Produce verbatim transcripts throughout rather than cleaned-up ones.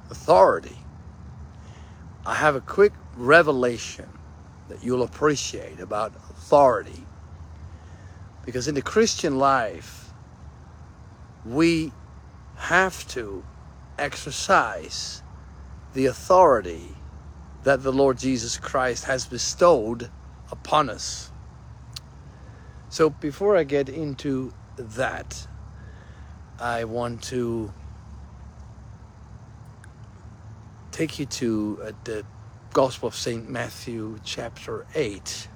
authority, I have a quick revelation that you'll appreciate about authority. Because in the Christian life, we have to exercise the authority that the Lord Jesus Christ has bestowed upon us. So before I get into that, I want to take you to uh, the Gospel of Saint Matthew chapter eight.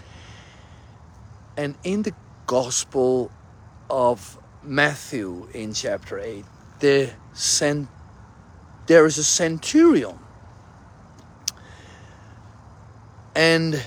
And in the Gospel of Matthew in chapter eight, the cent- there is a centurion. And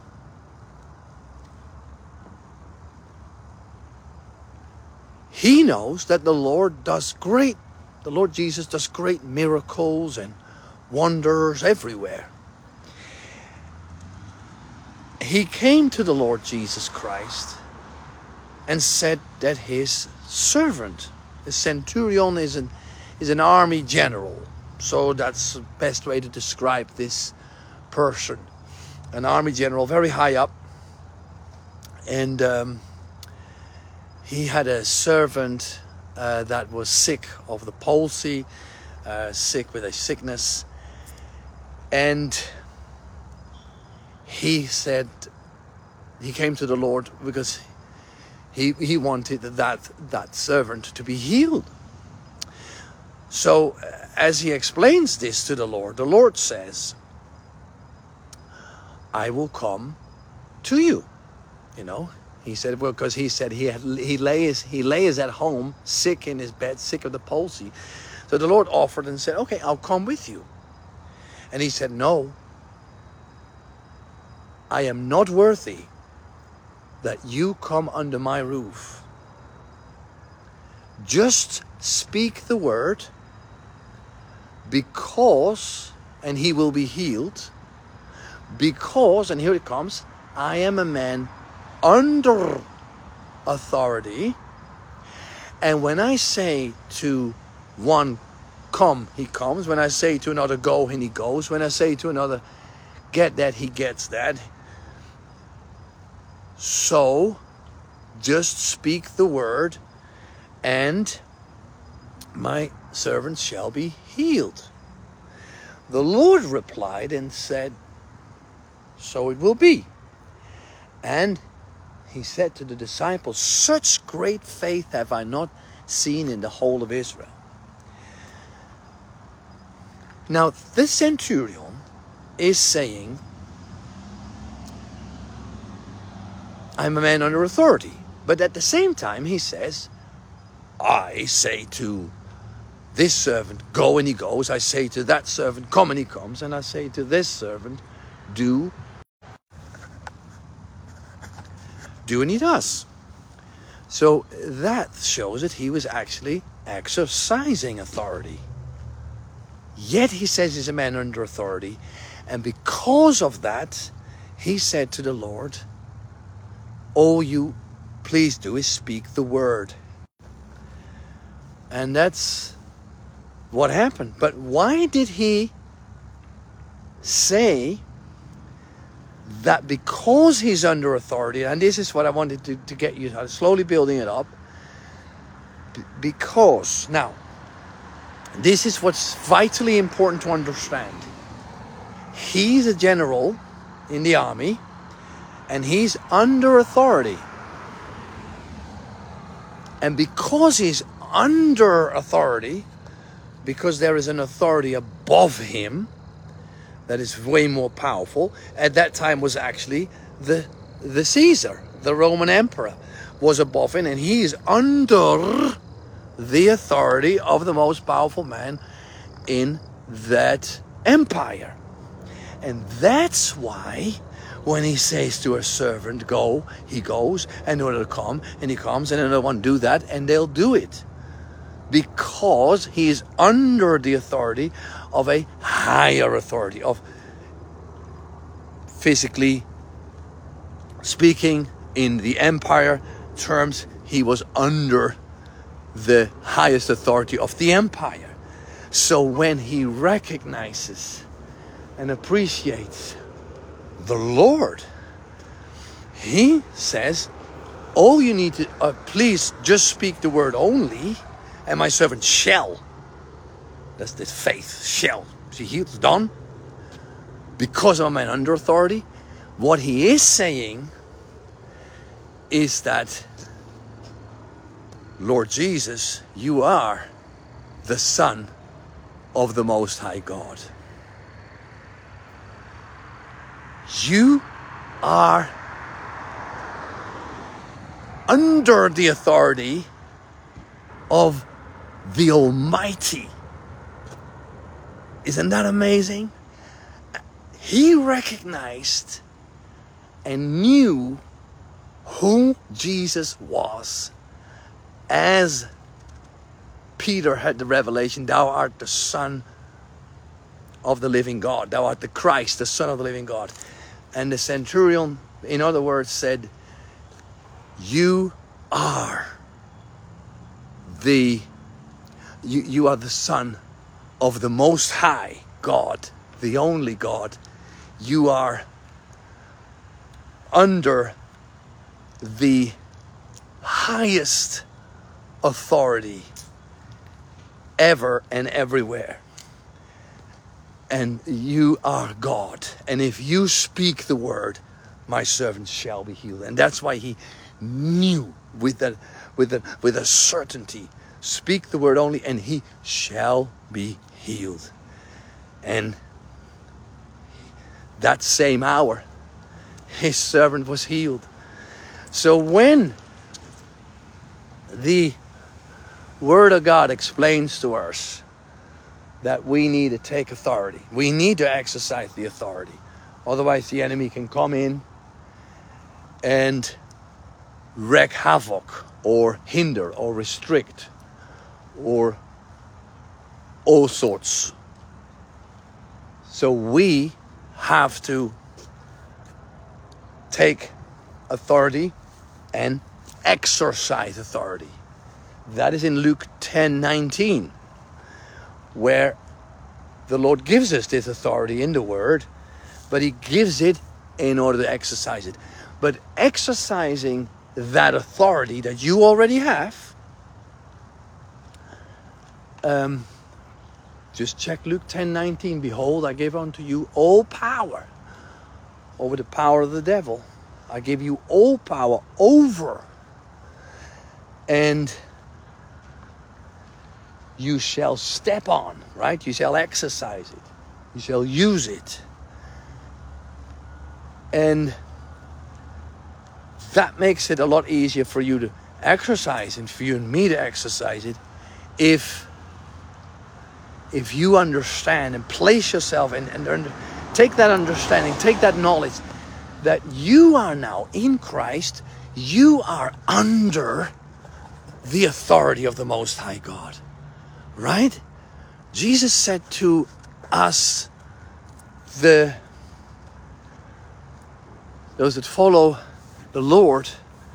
he knows that the Lord does great, the Lord Jesus does great miracles and wonders everywhere. He came to the Lord Jesus Christ and said that his servant, the centurion, is an, is an army general. So that's the best way to describe this person. An army general, very high up. And um, he had a servant uh, that was sick of the palsy, uh, sick with a sickness. And he said, he came to the Lord because he, he wanted that, that servant to be healed. So as he explains this to the Lord, the Lord says, I will come to you. You know, he said, well, because he said he had, he lays he lays at home sick in his bed, sick of the palsy. So the Lord offered and said, okay, I'll come with you. And he said, no, I am not worthy that you come under my roof. Just speak the word, because, and he will be healed. Because, and here it comes, I am a man under authority. And when I say to one, come, he comes. When I say to another, go, and he goes. When I say to another, get that, he gets that. So, just speak the word, and my servants shall be healed. The Lord replied and said, so it will be. And he said to the disciples, such great faith have I not seen in the whole of Israel. Now, this centurion is saying, I'm a man under authority. But at the same time, he says, I say to this servant, go, and he goes. I say to that servant, come, and he comes. And I say to this servant, do, do, and he does. So that shows that he was actually exercising authority. Yet he says he's a man under authority. And because of that, he said to the Lord, all you please do is speak the word. And that's what happened. But why did he say that? Because he's under authority, and this is what I wanted to, to get you to, slowly building it up. B- because, now, this is what's vitally important to understand. He's a general in the army, and he's under authority. And because he's under authority, because there is an authority above him that is way more powerful, at that time was actually the, the Caesar, the Roman emperor, was above him, and he is under the authority of the most powerful man in that empire. And that's why when he says to a servant, go, he goes, and another come, and he comes, and another one do that, and they'll do it. Because he is under the authority of a higher authority, of physically speaking, in the empire terms, he was under the highest authority of the empire. So when he recognizes and appreciates the Lord, he says, all you need to, uh, please just speak the word only, and my servant shall. That's this faith, shall. See, he's done. Because I'm an under authority, what he is saying is that, Lord Jesus, you are the Son of the Most High God. You are under the authority of the Almighty. Isn't that amazing? He recognized and knew who Jesus was as Peter had the revelation, thou art the Son of the living God. Thou art the Christ, the Son of the living God. And the centurion, in other words, said, you are the, you, you are the Son of the Most High God, the only God. You are under the highest authority ever and everywhere. And you are God. And if you speak the word, my servant shall be healed. And that's why he knew with a, with a, with a certainty, speak the word only and he shall be healed. And that same hour, his servant was healed. So when the Word of God explains to us that we need to take authority, we need to exercise the authority. Otherwise the enemy can come in and wreak havoc or hinder or restrict or all sorts. So we have to take authority and exercise authority. That is in Luke ten nineteen, where the Lord gives us this authority in the Word, but He gives it in order to exercise it. But exercising that authority that you already have, um, just check Luke ten nineteen. Behold, I give unto you all power over the power of the devil. I give you all power over, and you shall step on, right? You shall exercise it. You shall use it. And that makes it a lot easier for you to exercise and for you and me to exercise it if if you understand and place yourself and, and take that understanding, take that knowledge that you are now in Christ, you are under the authority of the Most High God. Right? Jesus said to us, the those that follow the Lord,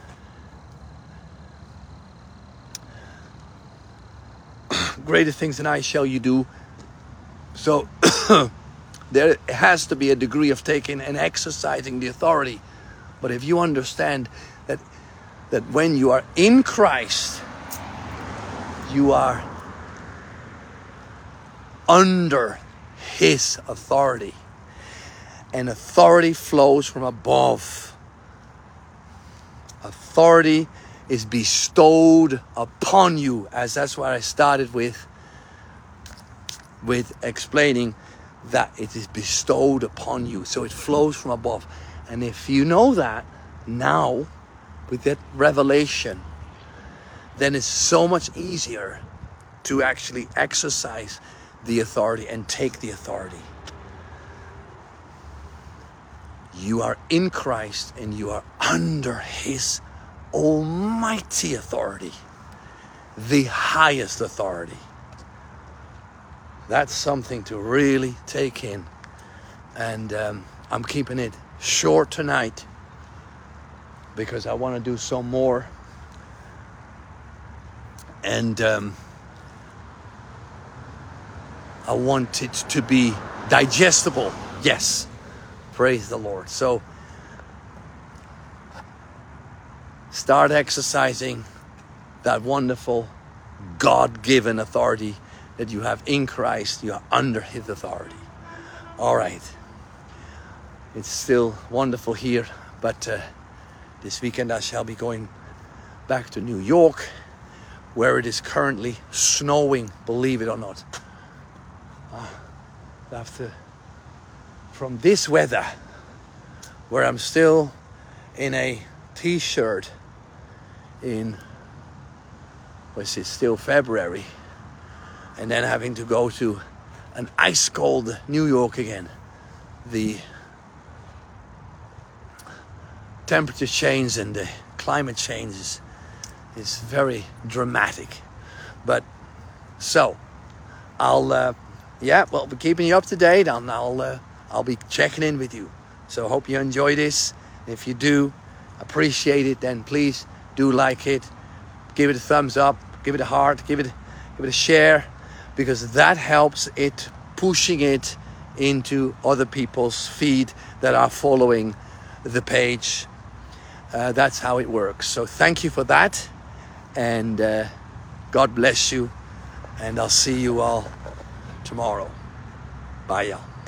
greater things than I shall you do. So there has to be a degree of taking and exercising the authority. But if you understand that that when you are in Christ, you are under His authority, and authority flows from above. Authority is bestowed upon you, as that's what I started with with explaining, that it is bestowed upon you. So it flows from above. And if you know that now with that revelation, then it's so much easier to actually exercise the authority and take the authority. You are in Christ and you are under His almighty authority, the highest authority. That's something to really take in. And um, I'm keeping it short tonight because I want to do some more. And um, I want it to be digestible. Yes. Praise the Lord. So start exercising that wonderful God-given authority that you have in Christ. You are under His authority. All right. It's still wonderful here, but uh, this weekend I shall be going back to New York, where it is currently snowing, believe it or not. Uh, after, from this weather, where I'm still in a t-shirt in, what's it, still February, and then having to go to an ice cold New York again. The temperature change and the climate change is, is very dramatic. But so I'll uh, yeah well be keeping you up to date, and I'll uh, I'll be checking in with you. So hope you enjoy this. If you do appreciate it, then please do like it, give it a thumbs up, give it a heart, give it give it a share, because that helps it pushing it into other people's feed that are following the page. Uh, that's how it works. So thank you for that, and uh, God bless you, and I'll see you all tomorrow. Bye, y'all.